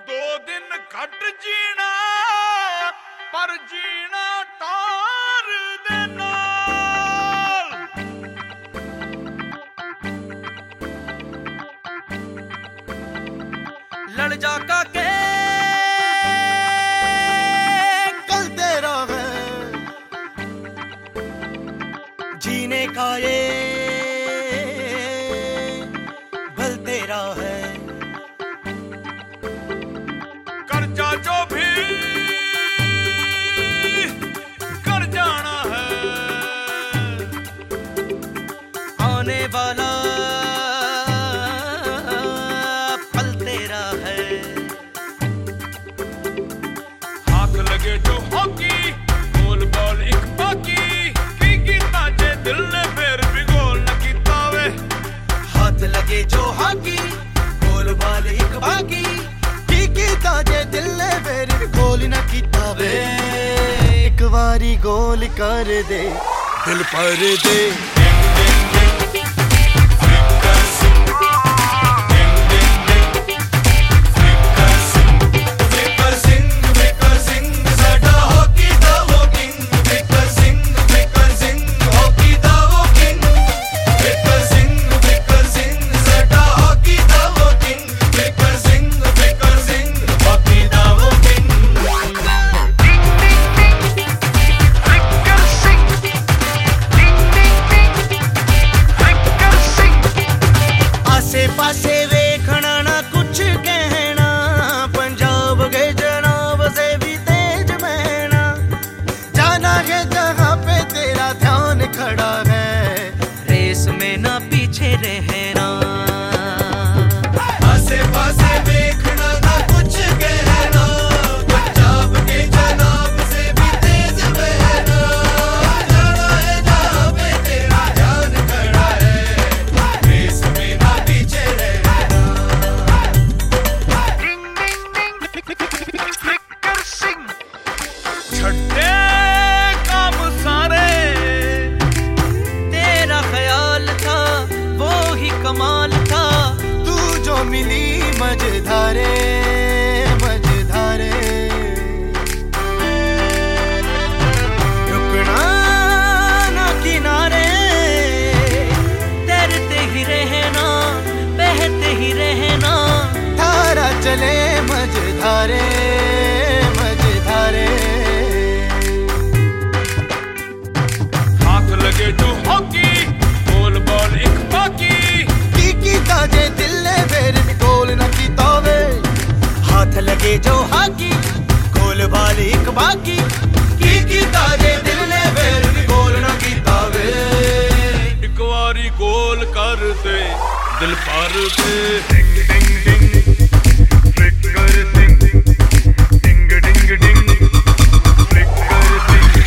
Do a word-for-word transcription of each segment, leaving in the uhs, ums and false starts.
दो दिन घट जीना पर जीना तार दे नाल। लड़ जा का के कल तेरा है जीने का ये भल तेरा है। कर्जा जो भी कर जाना है आने वाला पल तेरा है। हाथ लगे जो हॉकी गोल बॉल एक बाकी की कीता जे दिल ने फिर भी गोल न कीता वे। हाथ लगे जो हॉकी गोल बॉल एक बाकी की कीता जे दिल ने फिर भी गोल न कीता वे। एक बारी गोल कर दे दिल पर दे। पासे वेखना ना कुछ कहना पंजाब के जनाब से भी तेज बहना। जाना है जहाँ पे तेरा ध्यान खड़ा है रेस में ना पीछे रहना। आसे पासे वेखना ना कुछ कहना पंजाब के जनाब से भी तेज बहना। जाना है जहाँ पे तेरा ध्यान खड़ा है रेस में ना पीछे छड्डे काम सारे तेरा ख्याल था वो ही कमाल था। तू जो मिली मझधारे मझधारे रुकना ना किनारे तैरते ही रहना बहते ही रहना। धारा चले मझधारे मझधारे। हाथ लगे जो हॉकी गोल बॉल एक बाकी की कीता जे दिल ने फिर भी गोल न कीता वे। हाथ लगे जो हॉकी गोल बॉल एक बाकी की कीता जे दिल ने फिर भी गोल न कीता वे। एक बारी गोल कर दे दिल पर दे। डिंग डिंग डिंग फ्लिकर सिंग डिंग डिंग डिंग फ्लिकर सिंग।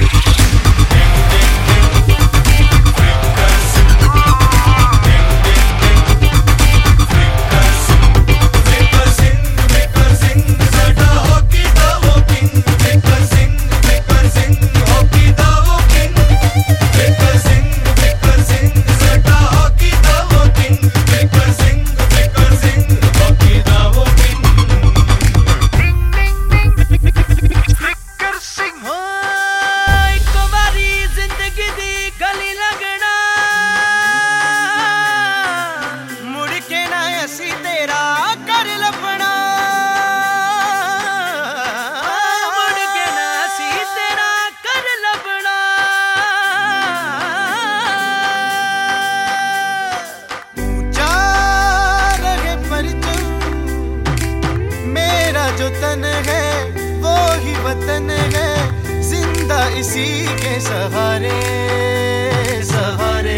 जो तन है वो ही वतन है जिंदा इसी के सहारे सहारे।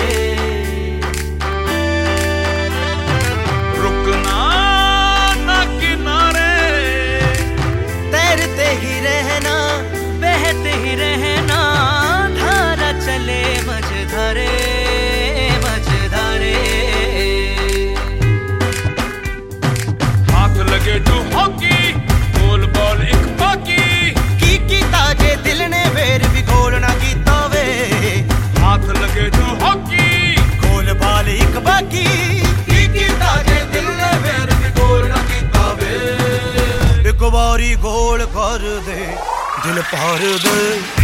रुकना ना किनारे तैरते ही रहना बहते ही रहना। धारा चले मझधारे मझधारे। हाथ लगे जो हॉकी गोल बॉल एक बाकी की कीता जे दिल ने फिर भी गोल ना कीता वे। दिल पार दे।